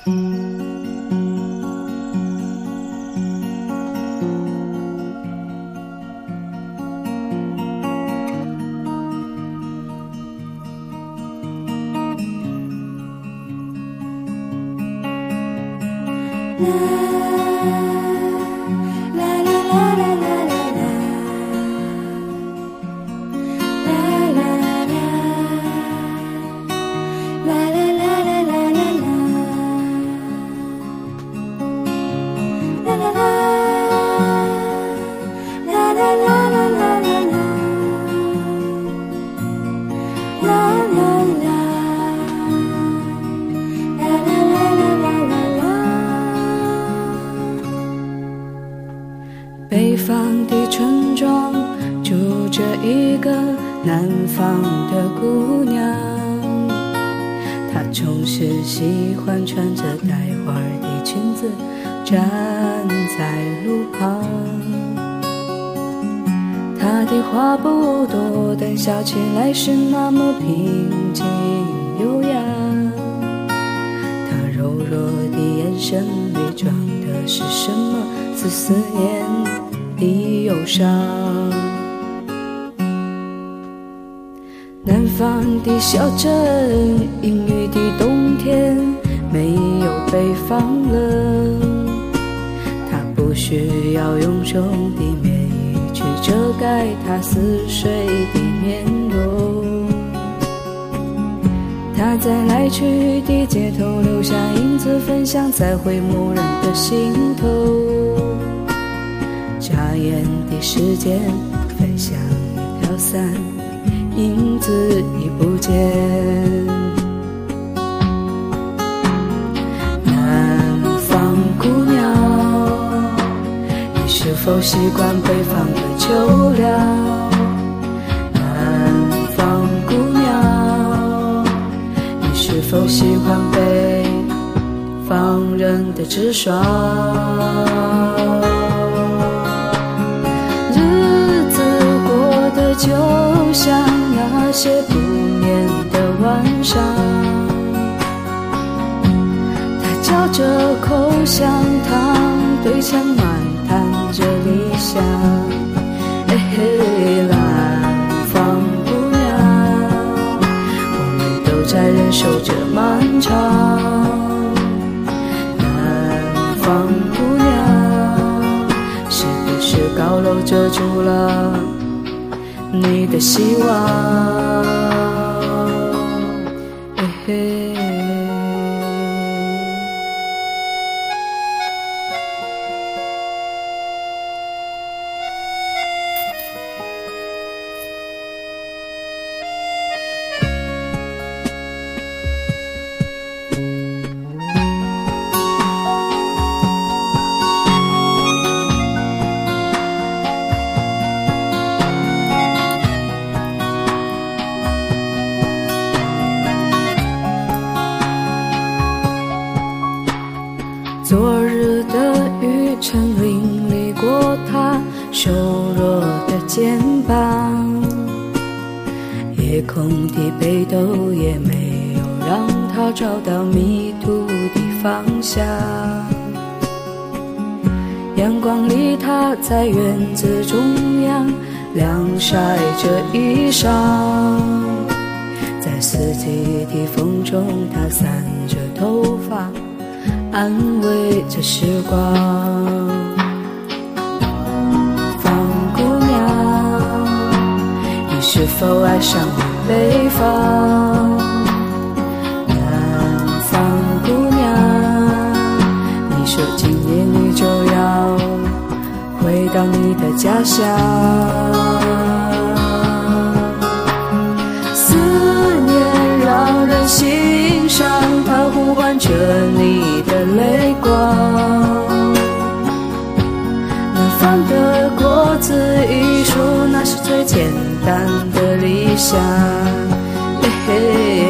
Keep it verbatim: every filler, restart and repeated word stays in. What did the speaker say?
北方的村庄住着一个南方的姑娘，她总是喜欢穿着带花的裙子站在路旁。她的话不多，但笑起来是那么平静优雅。她柔弱的眼神里装的是什么？是思念的忧伤。南方的小镇，阴雨的冬天，没有北方冷。它不需要臃肿的棉衣去遮盖它似水的面容。它在来去的街头留下影子，分享在回眸人的心头。眨眼的时间，飞向一条伞，影子已不见。南方姑娘，你是否习惯北方的秋凉？南方姑娘，你是否喜欢北方人的直爽？就像那些不眠的晚上，他嚼着口香糖，对墙漫谈着理想。嘿嘿，南方姑娘，我们都在忍受着漫长。南方姑娘，是不是高楼遮住了你的希望？嘿嘿。昨日的雨曾淋漓过他瘦弱的肩膀，夜空的北斗也没有让他找到迷途的方向。阳光里他在院子中央晾晒着衣裳，在四季的风中他散着头发安慰着时光。方姑娘，你是否爱上了北方？南方姑娘，你说今年你就要回到你的家乡。思念让人心伤，它呼唤着你的泪光。南方的果子艺术，那是最简单的理想。嘿嘿，